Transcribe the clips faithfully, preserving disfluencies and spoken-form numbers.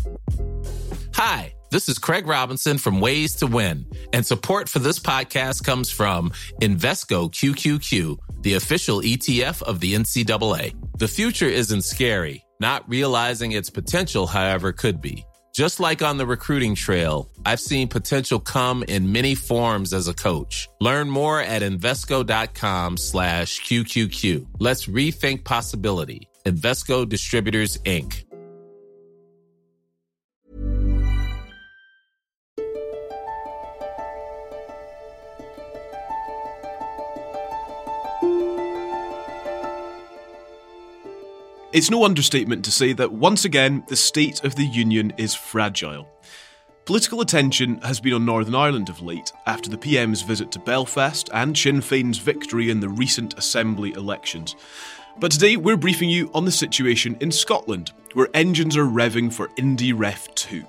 Hi, this is Craig Robinson from Ways to Win, and support for this podcast comes from Invesco Q Q Q, the official E T F of the N C double A. The future isn't scary. Not realizing its potential, however, could be. Just like on the recruiting trail, I've seen potential come in many forms as a coach. Learn more at Invesco.com slash QQQ. Let's rethink possibility. Invesco Distributors, Incorporated. It's no understatement to say that once again, the state of the Union is fragile. Political attention has been on Northern Ireland of late after the P M's visit to Belfast and Sinn Féin's victory in the recent Assembly elections. But today we're briefing you on the situation in Scotland, where engines are revving for Indy Ref two.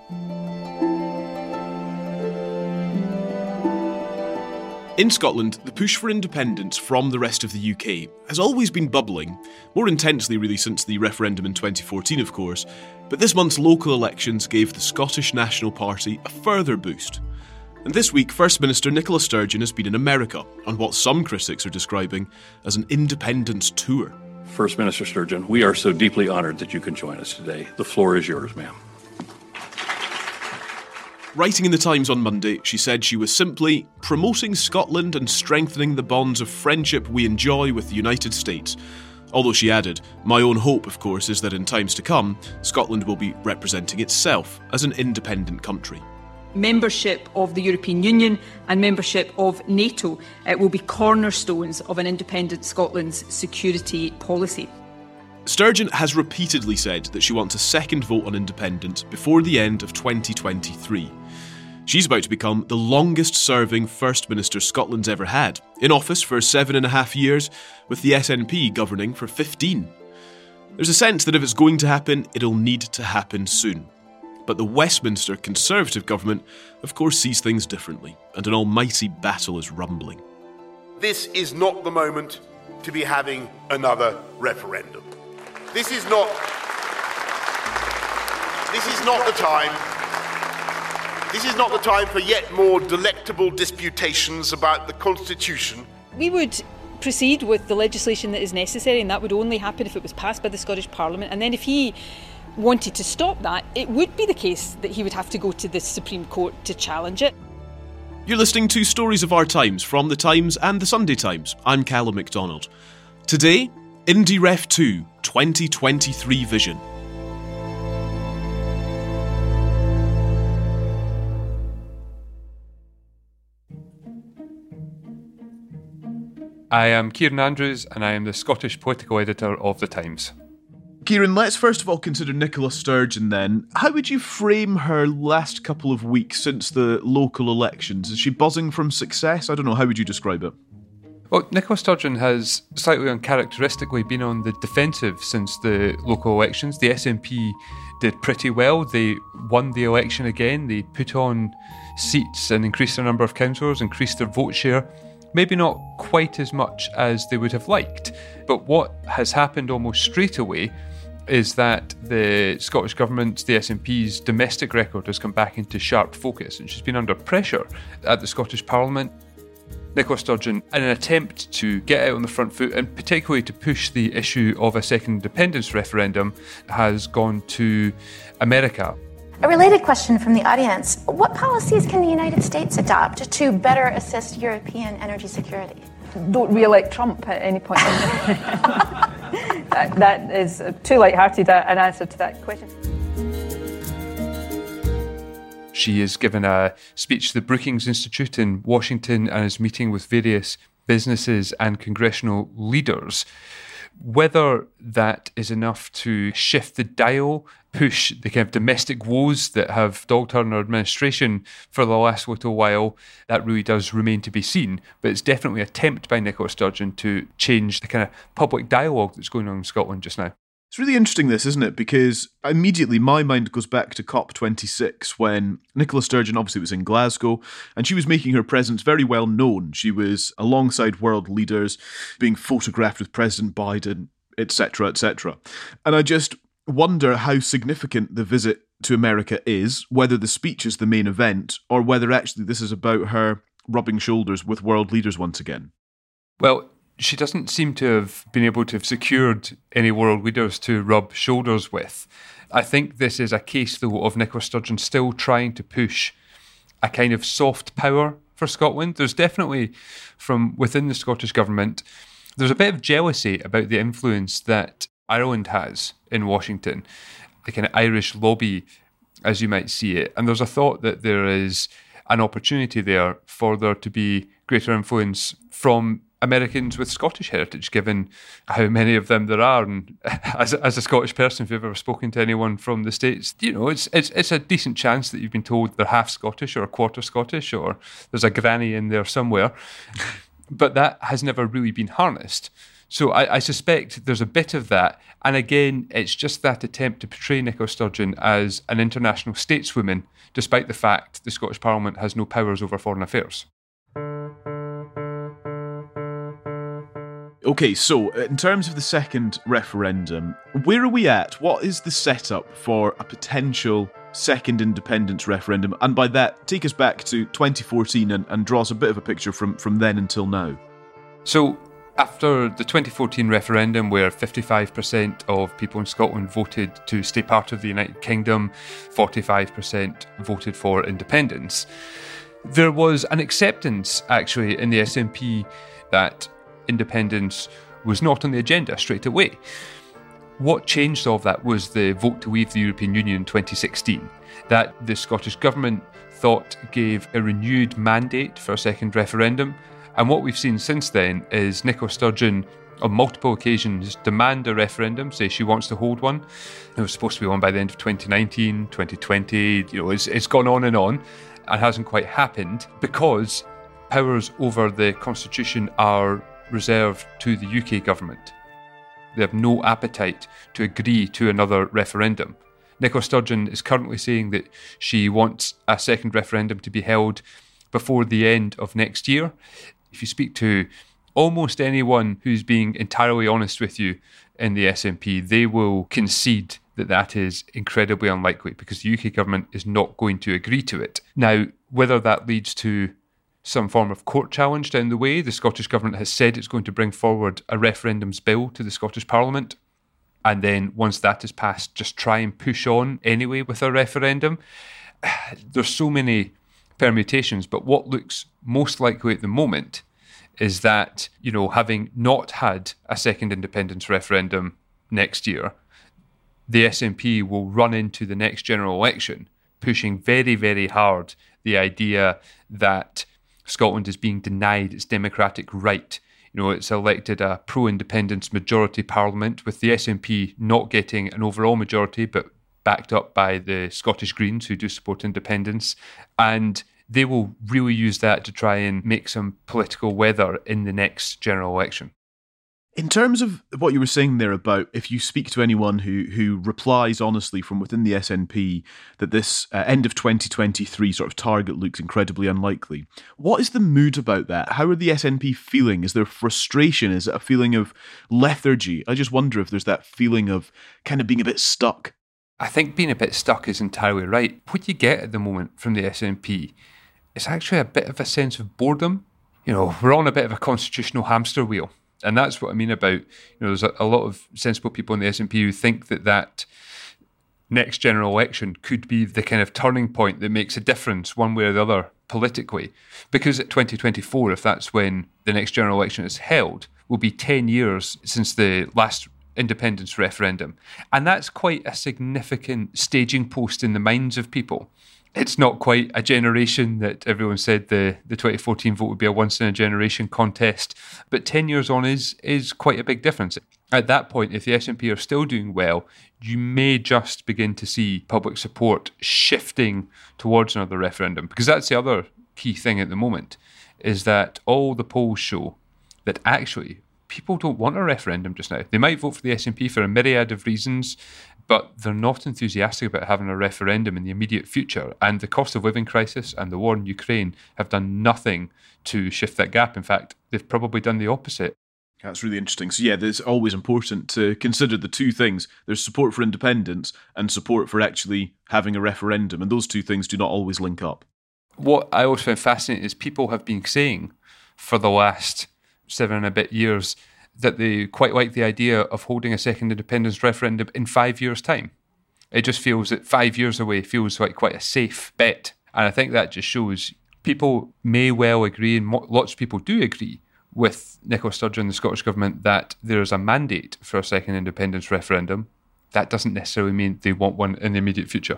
In Scotland, the push for independence from the rest of the U K has always been bubbling, more intensely really since the referendum in twenty fourteen of course, but this month's local elections gave the Scottish National Party a further boost. And this week, First Minister Nicola Sturgeon has been in America on what some critics are describing as an independence tour. First Minister Sturgeon, we are so deeply honoured that you can join us today. The floor is yours, ma'am. Writing in the Times on Monday, she said she was simply promoting Scotland and strengthening the bonds of friendship we enjoy with the United States. Although she added, my own hope, of course, is that in times to come, Scotland will be representing itself as an independent country. Membership of the European Union and membership of NATO uh, will be cornerstones of an independent Scotland's security policy. Sturgeon has repeatedly said that she wants a second vote on independence before the end of twenty twenty-three. She's about to become the longest-serving First Minister Scotland's ever had, in office for seven and a half years, with the S N P governing for fifteen. There's a sense that if it's going to happen, it'll need to happen soon. But the Westminster Conservative government, of course, sees things differently, and an almighty battle is rumbling. This is not the moment to be having another referendum. This is not... This is not the time... This is not the time for yet more delectable disputations about the Constitution. We would proceed with the legislation that is necessary, and that would only happen if it was passed by the Scottish Parliament. And then if he wanted to stop that, it would be the case that he would have to go to the Supreme Court to challenge it. You're listening to Stories of Our Times from The Times and The Sunday Times. I'm Callum MacDonald. Today, Indy Ref two twenty twenty-three Vision. I am Kieran Andrews, and I am the Scottish political editor of The Times. Kieran, let's first of all consider Nicola Sturgeon then. How would you frame her last couple of weeks since the local elections? Is she buzzing from success? I don't know, how would you describe it? Well, Nicola Sturgeon has slightly uncharacteristically been on the defensive since the local elections. The S N P did pretty well. They won the election again. They put on seats and increased their number of councillors, increased their vote share. Maybe not quite as much as they would have liked. But what has happened almost straight away is that the Scottish Government, the S N P's domestic record has come back into sharp focus, and she's been under pressure at the Scottish Parliament. Nicola Sturgeon, in an attempt to get out on the front foot and particularly to push the issue of a second independence referendum, has gone to America. A related question from the audience. What policies can the United States adopt to better assist European energy security? Don't re-elect Trump at any point. that, that is too light-hearted an answer to that question. She has given a speech to the Brookings Institute in Washington and is meeting with various businesses and congressional leaders. Whether that is enough to shift the dial, push the kind of domestic woes that have dogged her in her administration for the last little while, that really does remain to be seen. But it's definitely an attempt by Nicola Sturgeon to change the kind of public dialogue that's going on in Scotland just now. It's really interesting this, isn't it? Because immediately my mind goes back to COP twenty-six when Nicola Sturgeon obviously was in Glasgow and she was making her presence very well known. She was alongside world leaders, being photographed with President Biden, et cetera, et cetera. And I just wonder how significant the visit to America is, whether the speech is the main event, or whether actually this is about her rubbing shoulders with world leaders once again. Well, she doesn't seem to have been able to have secured any world leaders to rub shoulders with. I think this is a case, though, of Nicola Sturgeon still trying to push a kind of soft power for Scotland. There's definitely, from within the Scottish Government, there's a bit of jealousy about the influence that Ireland has in Washington, the kind of Irish lobby, as you might see it. And there's a thought that there is an opportunity there for there to be greater influence from Americans with Scottish heritage, given how many of them there are. And as, as a Scottish person, if you've ever spoken to anyone from the States, you know, it's, it's it's a decent chance that you've been told they're half Scottish or a quarter Scottish, or there's a granny in there somewhere. But that has never really been harnessed. So I, I suspect there's a bit of that. And again, it's just that attempt to portray Nicola Sturgeon as an international stateswoman, despite the fact the Scottish Parliament has no powers over foreign affairs. Okay, so in terms of the second referendum, where are we at? What is the setup for a potential second independence referendum? And by that, take us back to twenty fourteen and, and draw us a bit of a picture from, from then until now. So after the twenty fourteen referendum, where fifty-five percent of people in Scotland voted to stay part of the United Kingdom, forty-five percent voted for independence, there was an acceptance, actually, in the S N P that independence was not on the agenda straight away. What changed all of that was the vote to leave the European Union in twenty sixteen, that the Scottish Government thought gave a renewed mandate for a second referendum. And what we've seen since then is Nicola Sturgeon, on multiple occasions, demand a referendum, say she wants to hold one. It was supposed to be on by the end of twenty nineteen, twenty twenty, you know, it's, it's gone on and on and hasn't quite happened because powers over the Constitution are reserved to the U K government. They have no appetite to agree to another referendum. Nicola Sturgeon is currently saying that she wants a second referendum to be held before the end of next year. If you speak to almost anyone who's being entirely honest with you in the S N P, they will concede that that is incredibly unlikely because the U K government is not going to agree to it. Now, whether that leads to some form of court challenge down the way, the Scottish Government has said it's going to bring forward a referendums bill to the Scottish Parliament, and then once that is passed, just try and push on anyway with a referendum. There's so many permutations, but what looks most likely at the moment is that, you know, having not had a second independence referendum next year, the S N P will run into the next general election pushing very, very hard the idea that Scotland is being denied its democratic right. You know, it's elected a pro-independence majority parliament, with the S N P not getting an overall majority, but backed up by the Scottish Greens, who do support independence. And they will really use that to try and make some political weather in the next general election. In terms of what you were saying there about if you speak to anyone who who replies honestly from within the S N P that this uh, end of twenty twenty-three sort of target looks incredibly unlikely, what is the mood about that? How are the S N P feeling? Is there frustration? Is it a feeling of lethargy? I just wonder if there's that feeling of kind of being a bit stuck. I think being a bit stuck is entirely right. What you get at the moment from the S N P is actually a bit of a sense of boredom. You know, we're on a bit of a constitutional hamster wheel. And that's what I mean about, you know, there's a, a lot of sensible people in the S N P who think that that next general election could be the kind of turning point that makes a difference one way or the other politically. Because at twenty twenty-four, if that's when the next general election is held, will be ten years since the last independence referendum. And that's quite a significant staging post in the minds of people. It's not quite a generation that everyone said the, the twenty fourteen vote would be a once-in-a-generation contest, but ten years on is is quite a big difference. At that point, if the S N P are still doing well, you may just begin to see public support shifting towards another referendum, because that's the other key thing at the moment, is that all the polls show that actually people don't want a referendum just now. They might vote for the S N P for a myriad of reasons, but they're not enthusiastic about having a referendum in the immediate future. And the cost of living crisis and the war in Ukraine have done nothing to shift that gap. In fact, they've probably done the opposite. That's really interesting. So yeah, it's always important to consider the two things. There's support for independence and support for actually having a referendum, and those two things do not always link up. What I always found fascinating is people have been saying for the last seven and a bit years that they quite like the idea of holding a second independence referendum in five years' time. It just feels that five years away feels like quite a safe bet. And I think that just shows people may well agree, and lots of people do agree, with Nicola Sturgeon and the Scottish Government that there is a mandate for a second independence referendum. That doesn't necessarily mean they want one in the immediate future.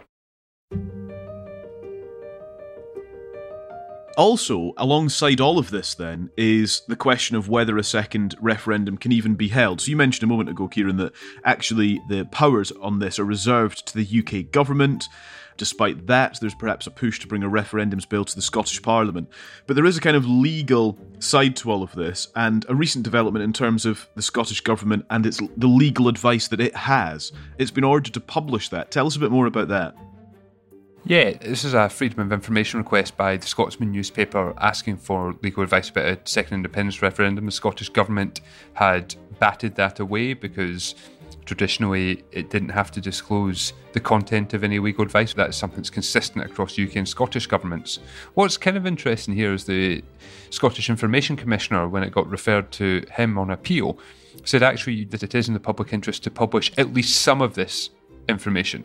Also, alongside all of this then, is the question of whether a second referendum can even be held. So you mentioned a moment ago, Kieran, that actually the powers on this are reserved to the U K government. Despite that, there's perhaps a push to bring a referendums bill to the Scottish Parliament. But there is a kind of legal side to all of this, and a recent development in terms of the Scottish Government and its the legal advice that it has. It's been ordered to publish that. Tell us a bit more about that. Yeah, this is a Freedom of Information request by the Scotsman newspaper asking for legal advice about a second independence referendum. The Scottish Government had batted that away because traditionally it didn't have to disclose the content of any legal advice. That's something that's consistent across U K and Scottish governments. What's kind of interesting here is the Scottish Information Commissioner, when it got referred to him on appeal, said actually that it is in the public interest to publish at least some of this information.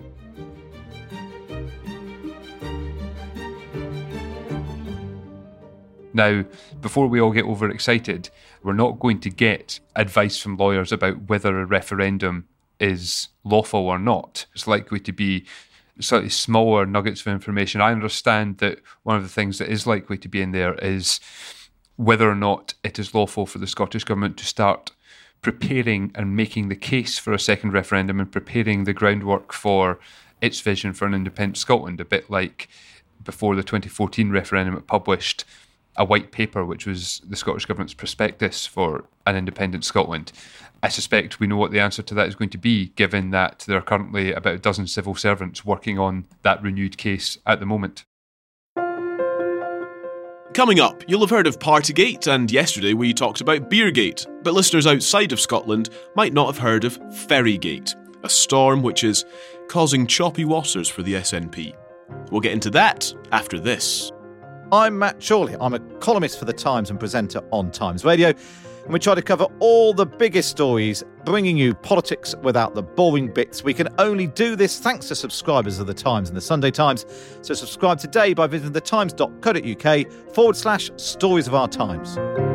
Now, before we all get overexcited, we're not going to get advice from lawyers about whether a referendum is lawful or not. It's likely to be slightly smaller nuggets of information. I understand that one of the things that is likely to be in there is whether or not it is lawful for the Scottish Government to start preparing and making the case for a second referendum and preparing the groundwork for its vision for an independent Scotland, a bit like before the twenty fourteen referendum it published a white paper, which was the Scottish Government's prospectus for an independent Scotland. I suspect we know what the answer to that is going to be, given that there are currently about a dozen civil servants working on that renewed case at the moment. Coming up, you'll have heard of Partygate, and yesterday we talked about Beergate, but listeners outside of Scotland might not have heard of Ferrygate, a storm which is causing choppy waters for the S N P. We'll get into that after this. I'm Matt Chorley. I'm a columnist for The Times and presenter on Times Radio. And we try to cover all the biggest stories, bringing you politics without the boring bits. We can only do this thanks to subscribers of The Times and The Sunday Times. So subscribe today by visiting thetimes.co.uk forward slash stories of our times.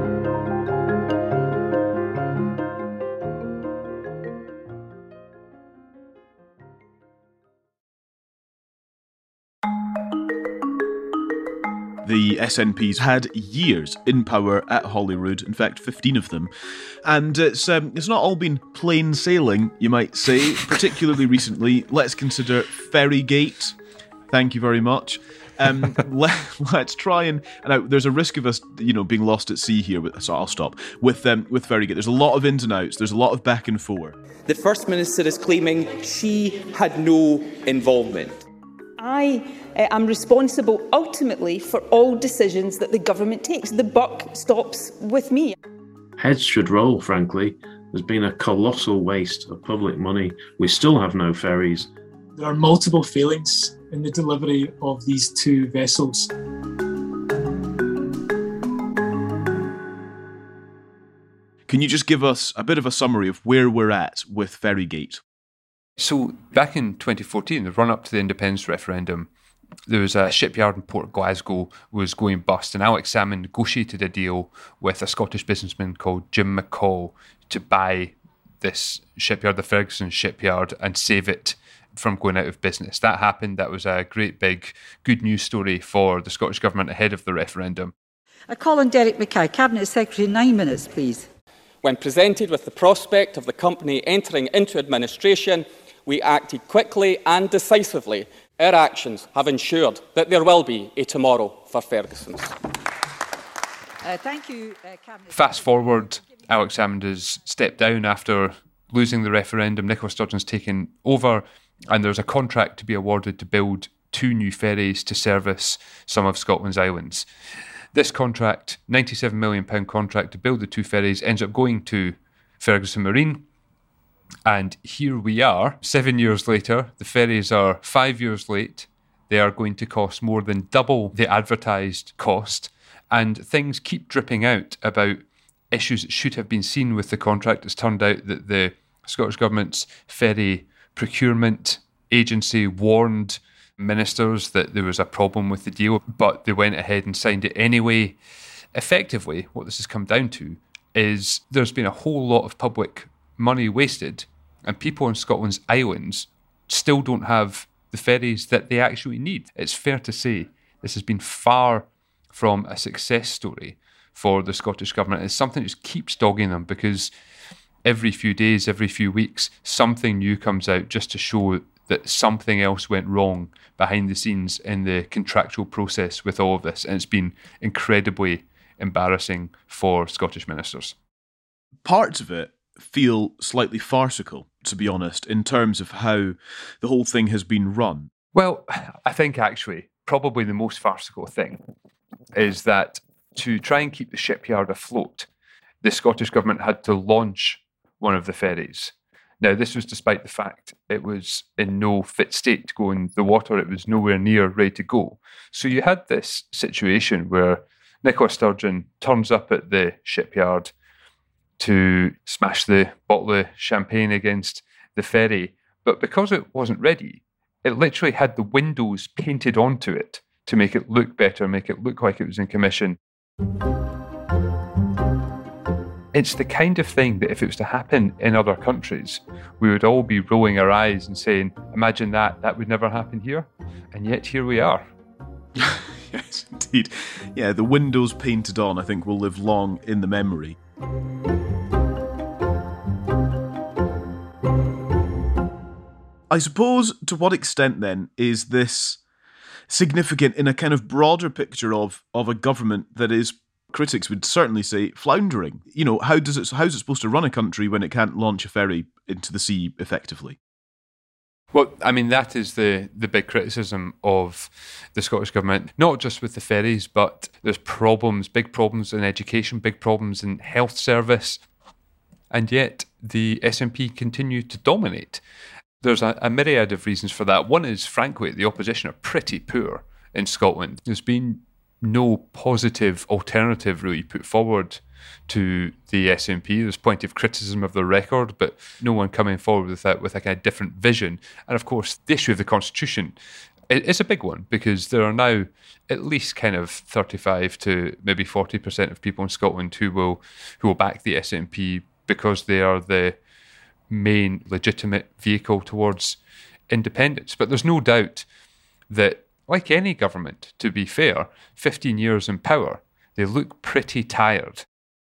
The S N P's had years in power at Holyrood, in fact fifteen of them, and it's um, it's not all been plain sailing, you might say, particularly recently. Let's consider Ferrygate. Thank you very much. Um, let, let's try and, and I, there's a risk of us, you know, being lost at sea here, but, so I'll stop. With um, with Ferrygate, there's a lot of ins and outs, there's a lot of back and forth. The First Minister is claiming she had no involvement. I uh, am responsible ultimately for all decisions that the government takes. The buck stops with me. Heads should roll, frankly. There's been a colossal waste of public money. We still have no ferries. There are multiple failings in the delivery of these two vessels. Can you just give us a bit of a summary of where we're at with Ferrygate? So back in twenty fourteen, the run-up to the independence referendum, there was a shipyard in Port Glasgow was going bust, and Alex Salmond negotiated a deal with a Scottish businessman called Jim McCall to buy this shipyard, the Ferguson shipyard, and save it from going out of business. That happened. That was a great big good news story for the Scottish Government ahead of the referendum. I call on Derek Mackay, Cabinet Secretary, nine minutes, please. When presented with the prospect of the company entering into administration, we acted quickly and decisively. Our actions have ensured that there will be a tomorrow for Ferguson's. Uh, thank you, uh, Cabinet. Fast forward, Alex Salmond has stepped down after losing the referendum. Nicola Sturgeon's taken over, and there's a contract to be awarded to build two new ferries to service some of Scotland's islands. This contract, ninety-seven million pounds contract to build the two ferries, ends up going to Ferguson Marine. And here we are, seven years later. The ferries are five years late. They are going to cost more than double the advertised cost. And things keep dripping out about issues that should have been seen with the contract. It's turned out that the Scottish Government's ferry procurement agency warned ministers that there was a problem with the deal, but they went ahead and signed it anyway. Effectively, what this has come down to is there's been a whole lot of public money wasted, and people in Scotland's islands still don't have the ferries that they actually need. It's fair to say this has been far from a success story for the Scottish Government. It's something that just keeps dogging them, because every few days, every few weeks, something new comes out just to show that something else went wrong behind the scenes in the contractual process with all of this. And it's been incredibly embarrassing for Scottish ministers. Parts of it feel slightly farcical, to be honest, in terms of how the whole thing has been run. Well, I think actually probably the most farcical thing is that to try and keep the shipyard afloat, the Scottish Government had to launch one of the ferries. Now, this was despite the fact it was in no fit state to go in the water. It was nowhere near ready to go. So you had this situation where Nicola Sturgeon turns up at the shipyard to smash the bottle of champagne against the ferry. But because it wasn't ready, it literally had the windows painted onto it to make it look better, make it look like it was in commission. It's the kind of thing that if it was to happen in other countries, we would all be rolling our eyes and saying, imagine that, that would never happen here. And yet here we are. Yes, indeed. Yeah, the windows painted on, I think, will live long in the memory. I suppose, to what extent then is this significant in a kind of broader picture of, of a government that is, critics would certainly say, floundering? You know, how does it, how's it supposed to run a country when it can't launch a ferry into the sea effectively? Well, I mean, that is the, the big criticism of the Scottish Government, not just with the ferries, but there's problems, big problems in education, big problems in health service, and yet the S N P continue to dominate. There's a, a myriad of reasons for that. One is, frankly, the opposition are pretty poor in Scotland. There's been no positive alternative really put forward to the S N P. There's plenty of criticism of the record, but no one coming forward with that with a kind of different vision. And of course, the issue of the Constitution is a big one, because there are now at least kind of thirty-five to maybe forty percent of people in Scotland who will who will back the S N P because they are the main legitimate vehicle towards independence. But there's no doubt that, like any government, to be fair, fifteen years in power, they look pretty tired.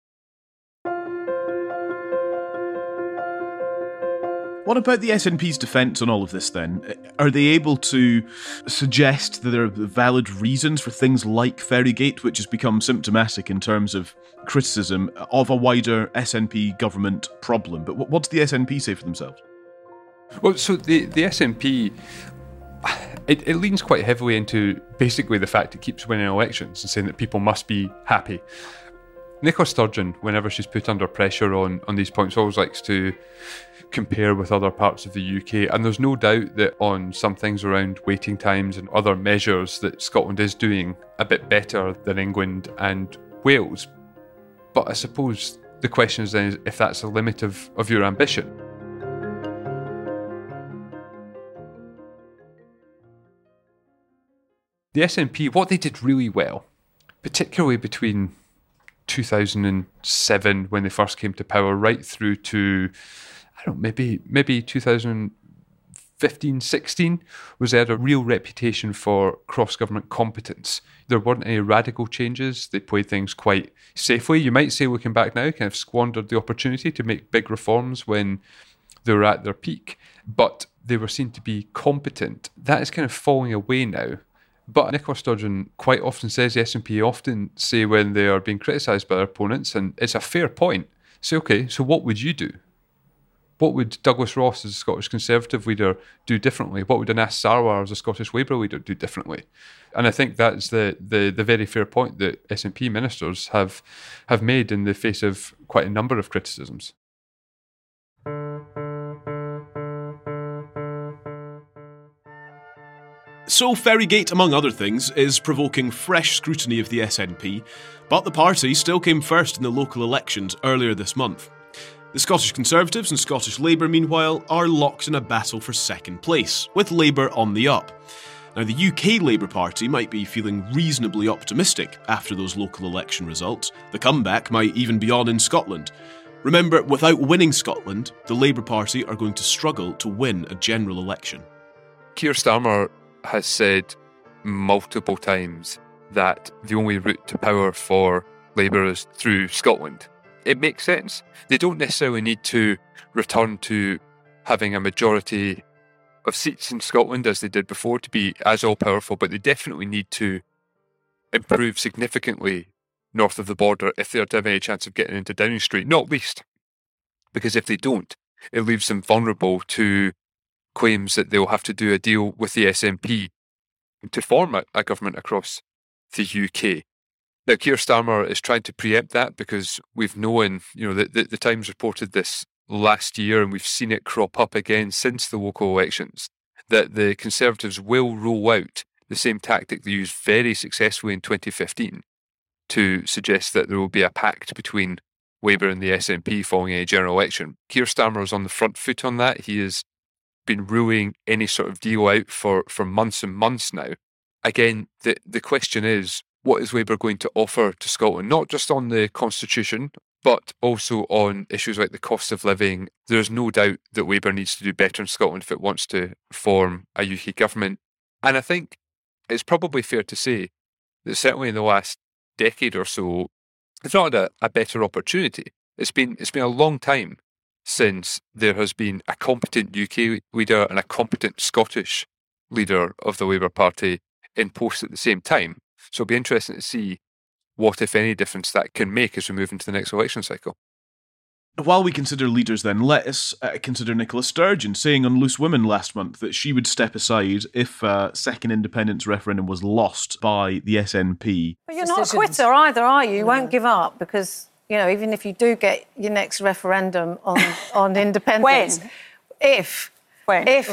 What about the S N P's defence on all of this then? Are they able to suggest that there are valid reasons for things like Ferrygate, which has become symptomatic in terms of criticism of a wider S N P government problem? But what does the S N P say for themselves? Well, so the, the S N P, it, it leans quite heavily into basically the fact it keeps winning elections and saying that people must be happy. Nicola Sturgeon, whenever she's put under pressure on, on these points, always likes to compare with other parts of the U K, and there's no doubt that on some things around waiting times and other measures that Scotland is doing a bit better than England and Wales. But I suppose the question is then if that's a limit of, of your ambition. The S N P, what they did really well, particularly between two thousand seven when they first came to power, right through to, I don't know, maybe maybe two thousand fifteen, sixteen, was they had a real reputation for cross-government competence. There weren't any radical changes. They played things quite safely. You might say, looking back now, kind of squandered the opportunity to make big reforms when they were at their peak, but they were seen to be competent. That is kind of falling away now. But Nicola Sturgeon quite often says, the S N P often say when they are being criticised by their opponents, and it's a fair point, say, okay, so what would you do? What would Douglas Ross as a Scottish Conservative leader do differently? What would Anas Sarwar as a Scottish Labour leader do differently? And I think that's the, the, the very fair point that S N P ministers have have made in the face of quite a number of criticisms. So Ferrygate, among other things, is provoking fresh scrutiny of the S N P, but the party still came first in the local elections earlier this month. The Scottish Conservatives and Scottish Labour, meanwhile, are locked in a battle for second place, with Labour on the up. Now, the U K Labour Party might be feeling reasonably optimistic after those local election results. The comeback might even be on in Scotland. Remember, without winning Scotland, the Labour Party are going to struggle to win a general election. Keir Starmer has said multiple times that the only route to power for Labour is through Scotland. It makes sense. They don't necessarily need to return to having a majority of seats in Scotland as they did before to be as all-powerful, but they definitely need to improve significantly north of the border if they're to have any chance of getting into Downing Street, not least because if they don't, it leaves them vulnerable to claims that they'll have to do a deal with the S N P to form a, a government across the U K. Now, Keir Starmer is trying to preempt that because we've known, you know, the, the, the Times reported this last year and we've seen it crop up again since the local elections, that the Conservatives will roll out the same tactic they used very successfully in twenty fifteen to suggest that there will be a pact between Labour and the S N P following a general election. Keir Starmer is on the front foot on that. He has been ruling any sort of deal out for, for months and months now. Again, the, the question is, what is Labour going to offer to Scotland? Not just on the constitution, but also on issues like the cost of living. There's no doubt that Labour needs to do better in Scotland if it wants to form a U K government. And I think it's probably fair to say that certainly in the last decade or so, it's not a, a better opportunity. It's been it's been a long time since there has been a competent U K leader and a competent Scottish leader of the Labour Party in post at the same time. So it'll be interesting to see what, if any, difference that can make as we move into the next election cycle. While we consider leaders then, let us uh, consider Nicola Sturgeon saying on Loose Women last month that she would step aside if a uh, second independence referendum was lost by the S N P. But you're not a quitter either, are you? You won't give up because, you know, even if you do get your next referendum on, on independence... When? If... When? If,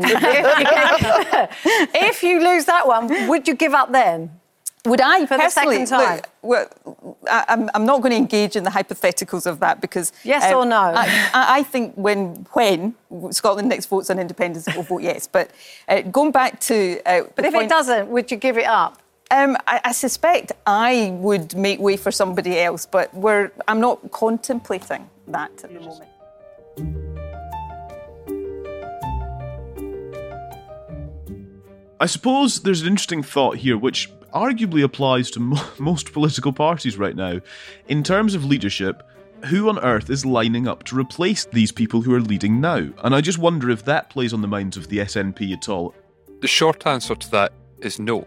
if you lose that one, would you give up then? Would I for the second time? Look, well, I, I'm, I'm not going to engage in the hypotheticals of that because... Yes um, or no? I, I think when when Scotland next votes on independence, it will vote yes. But uh, going back to... Uh, but if point, it doesn't, would you give it up? Um, I, I suspect I would make way for somebody else, but we're, I'm not contemplating that at the moment. I suppose there's an interesting thought here which arguably applies to mo- most political parties right now. In terms of leadership, who on earth is lining up to replace these people who are leading now? And I just wonder if that plays on the minds of the S N P at all. The short answer to that is no.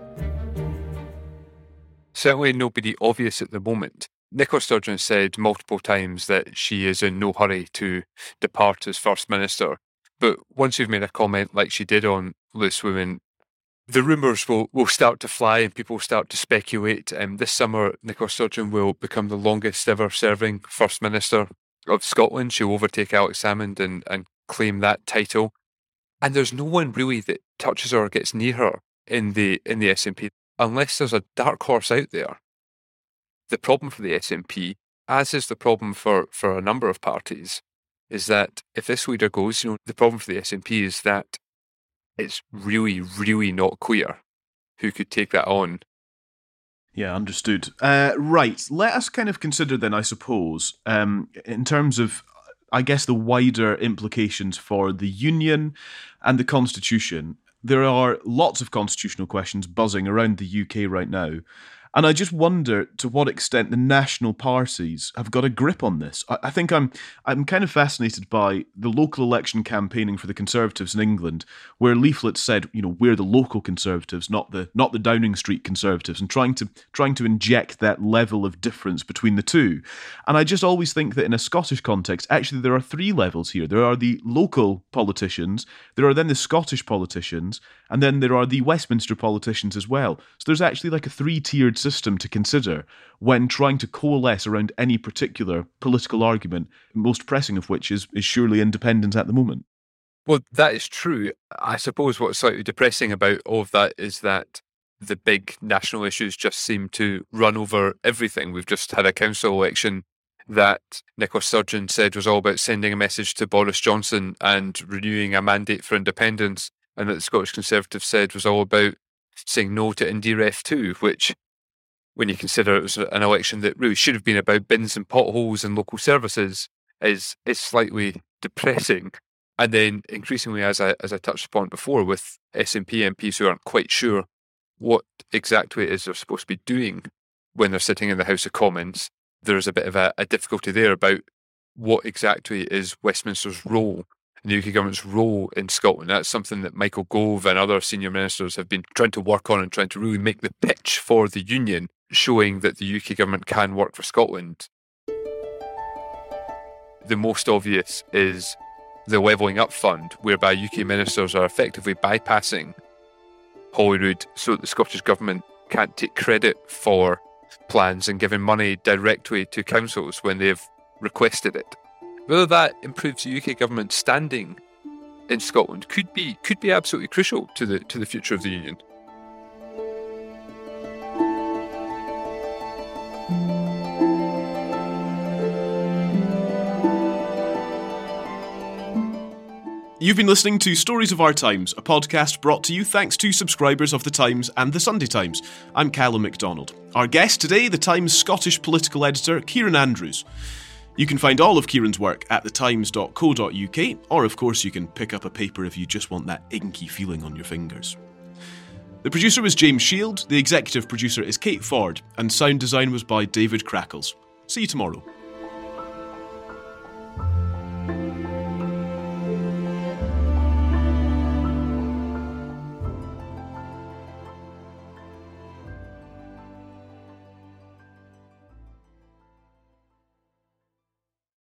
Certainly nobody obvious at the moment. Nicola Sturgeon said multiple times that she is in no hurry to depart as First Minister. But once you've made a comment like she did on Loose Women, the rumours will, will start to fly and people will start to speculate. Um, this summer, Nicola Sturgeon will become the longest ever serving First Minister of Scotland. She'll overtake Alex Salmond and, and claim that title. And there's no one really that touches her or gets near her in the in the S N P, unless there's a dark horse out there. The problem for the S N P, as is the problem for, for a number of parties, is that if this leader goes, you know, the problem for the S N P is that it's really, really not clear who could take that on. Yeah, understood. Uh, right, let us kind of consider then, I suppose, um, in terms of, I guess, the wider implications for the Union and the Constitution. There are lots of constitutional questions buzzing around the U K right now. And I just wonder to what extent the national parties have got a grip on this. I, I think I'm I'm kind of fascinated by the local election campaigning for the Conservatives in England, where leaflets said, you know, we're the local Conservatives, not the not the Downing Street Conservatives, and trying to trying to inject that level of difference between the two. And I just always think that in a Scottish context, actually there are three levels here. There are the local politicians, there are then the Scottish politicians, and then there are the Westminster politicians as well. So there's actually like a three-tiered system to consider when trying to coalesce around any particular political argument, most pressing of which is, is surely independence at the moment. Well, that is true. I suppose what's slightly depressing about all of that is that the big national issues just seem to run over everything. We've just had a council election that Nicola Sturgeon said was all about sending a message to Boris Johnson and renewing a mandate for independence, and that the Scottish Conservatives said was all about saying no to Indy Ref two, which, when you consider it was an election that really should have been about bins and potholes and local services, is is slightly depressing. And then increasingly, as I as I touched upon before, with S N P M Ps who aren't quite sure what exactly it is they're supposed to be doing when they're sitting in the House of Commons, there's a bit of a, a difficulty there about what exactly is Westminster's role, the U K government's role in Scotland. That's something that Michael Gove and other senior ministers have been trying to work on and trying to really make the pitch for the Union, showing that the U K government can work for Scotland. The most obvious is the Levelling Up Fund, whereby U K ministers are effectively bypassing Holyrood so that the Scottish Government can't take credit for plans and giving money directly to councils when they've requested it. Whether that improves the U K Government's standing in Scotland could be could be absolutely crucial to the to the future of the Union. You've been listening to Stories of Our Times, a podcast brought to you thanks to subscribers of The Times and The Sunday Times. I'm Callum MacDonald. Our guest today, The Times Scottish political editor, Kieran Andrews. You can find all of Kieran's work at the times dot co dot U K, or of course you can pick up a paper if you just want that inky feeling on your fingers. The producer was James Shield, the executive producer is Kate Ford, and sound design was by David Crackles. See you tomorrow.